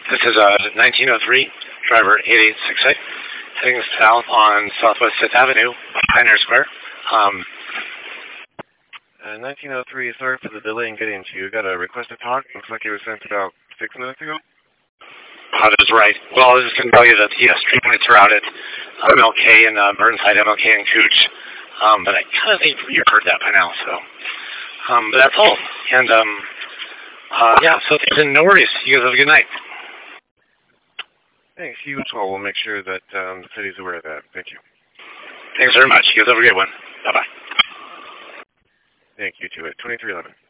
This is 1903, driver 8868, heading south on Southwest 5th Avenue, Pioneer Square. 1903, sorry for the delay in getting to you. Got a request to talk. Looks like it was sent about 6 minutes ago. That is right. Well, I was just going to tell you that the street lights are out at MLK and Burnside, MLK and Cooch. But I kind of think you've heard that by now, so. But that's all. And, yeah, so no worries. You guys have a good night. Thanks. You as well. We'll make sure that the city's aware of that. Thank you. Thanks very much. You guys have a great one. Bye-bye. Thank you, too. At 2311.